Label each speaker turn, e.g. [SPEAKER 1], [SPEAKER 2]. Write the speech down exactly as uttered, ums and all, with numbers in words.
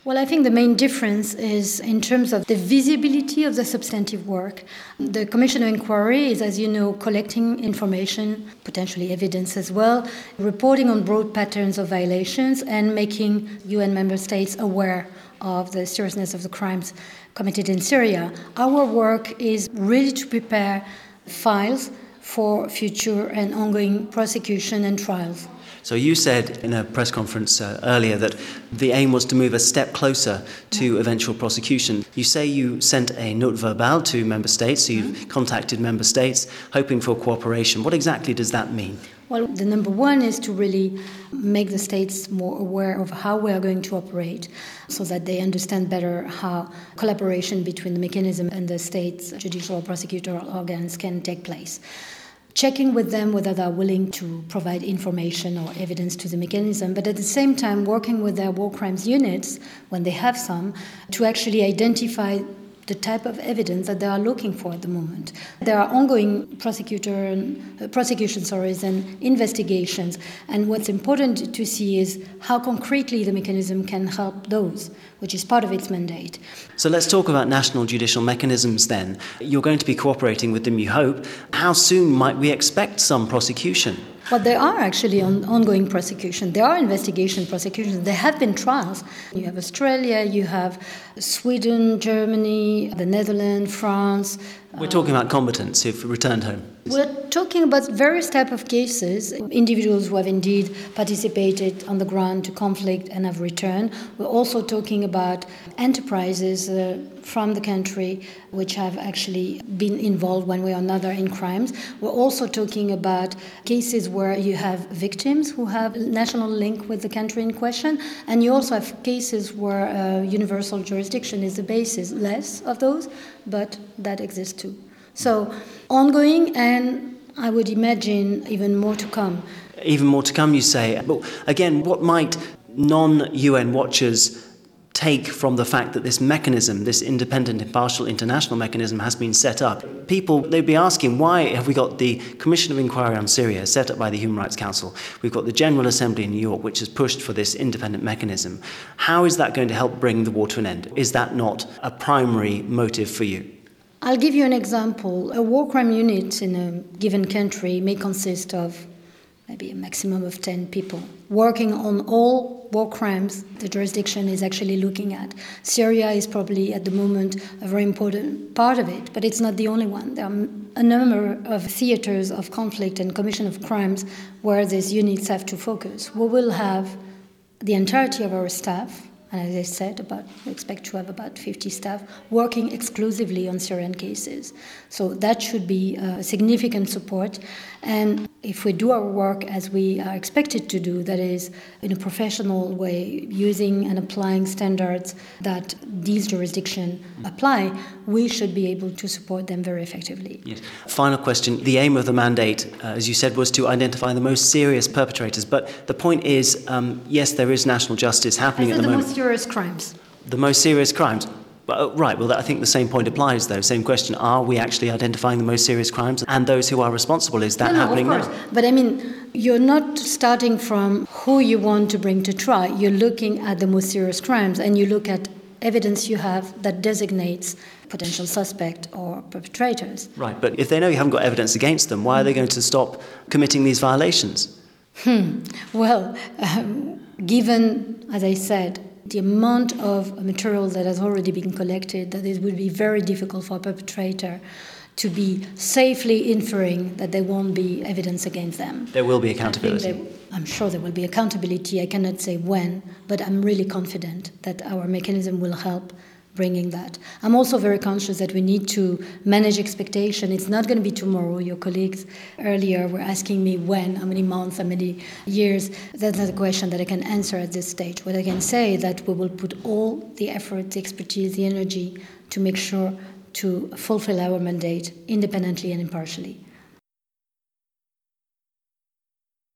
[SPEAKER 1] Well, I think the main difference is in terms of the visibility of the substantive work. The Commission of Inquiry is, as you know, collecting information, potentially evidence as well, reporting on broad patterns of violations and making U N member states aware of the seriousness of the crimes committed in Syria. Our work is really to prepare files for future and ongoing prosecution and trials.
[SPEAKER 2] So you said in a press conference uh, earlier that the aim was to move a step closer to eventual prosecution. You say you sent a note verbale to member states, so you've contacted member states hoping for cooperation. What exactly does that mean?
[SPEAKER 1] Well, the number one is to really make the states more aware of how we are going to operate so that they understand better how collaboration between the mechanism and the state's judicial or prosecutorial organs can take place. Checking with them whether they're willing to provide information or evidence to the mechanism, but at the same time working with their war crimes units, when they have some, to actually identify the type of evidence that they are looking for at the moment. There are ongoing prosecutor, uh, prosecution sorry, and investigations, and what's important to see is how concretely the mechanism can help those, which is part of its mandate.
[SPEAKER 2] So let's talk about national judicial mechanisms then. You're going to be cooperating with them, you hope. How soon might we expect some prosecution?
[SPEAKER 1] Well, there are actually on, ongoing prosecution. There are investigation prosecutions. There have been trials. You have Australia, you have Sweden, Germany, the Netherlands, France.
[SPEAKER 2] We're talking about combatants who've returned home.
[SPEAKER 1] We're talking about various types of cases, individuals who have indeed participated on the ground to conflict and have returned. We're also talking about enterprises uh, from the country which have actually been involved one way or another in crimes. We're also talking about cases where you have victims who have national link with the country in question, and you also have cases where uh, universal jurisdiction is the basis. Less of those, but that exists too. So ongoing, and I would imagine even more to come.
[SPEAKER 2] Even more to come, you say. But again, what might non-U N watchers take from the fact that this mechanism, this independent, impartial international mechanism has been set up? People, they'd be asking, why have we got the Commission of Inquiry on Syria set up by the Human Rights Council? We've got the General Assembly in New York, which has pushed for this independent mechanism. How is that going to help bring the war to an end? Is that not a primary motive for you?
[SPEAKER 1] I'll give you an example. A war crime unit in a given country may consist of maybe a maximum of ten people working on all war crimes the jurisdiction is actually looking at. Syria is probably at the moment a very important part of it, but it's not the only one. There are a number of theaters of conflict and commission of crimes where these units have to focus. We will have the entirety of our staff, and as I said, about, we expect to have about fifty staff working exclusively on Syrian cases. So that should be a significant support. And if we do our work as we are expected to do, that is in a professional way, using and applying standards that these jurisdictions apply, we should be able to support them very effectively.
[SPEAKER 2] Yes. Final question. The aim of the mandate, uh, as you said, was to identify the most serious perpetrators. But the point is, um, yes, there is national justice happening at the,
[SPEAKER 1] the
[SPEAKER 2] moment.
[SPEAKER 1] The most serious crimes.
[SPEAKER 2] The most serious crimes. Uh, right, well, I think the same point applies, though. Same question. Are we actually identifying the most serious crimes and those who are responsible? Is that
[SPEAKER 1] no,
[SPEAKER 2] happening
[SPEAKER 1] no, of course.
[SPEAKER 2] now?
[SPEAKER 1] But I mean, you're not starting from who you want to bring to trial. You're looking at the most serious crimes, and you look at evidence you have that designates potential suspect or perpetrators.
[SPEAKER 2] Right, but if they know you haven't got evidence against them, why are they going to stop committing these violations?
[SPEAKER 1] Hmm. Well, um, given, as I said, the amount of material that has already been collected, that it would be very difficult for a perpetrator to be safely inferring that there won't be evidence against them.
[SPEAKER 2] There will be accountability.
[SPEAKER 1] There, I'm sure there will be accountability. I cannot say when, but I'm really confident that our mechanism will help bringing that. I'm also very conscious that we need to manage expectation. It's not going to be tomorrow. Your colleagues earlier were asking me when, how many months, how many years. That's not a question that I can answer at this stage. What I can say is that we will put all the effort, the expertise, the energy to make sure to fulfill our mandate independently and impartially.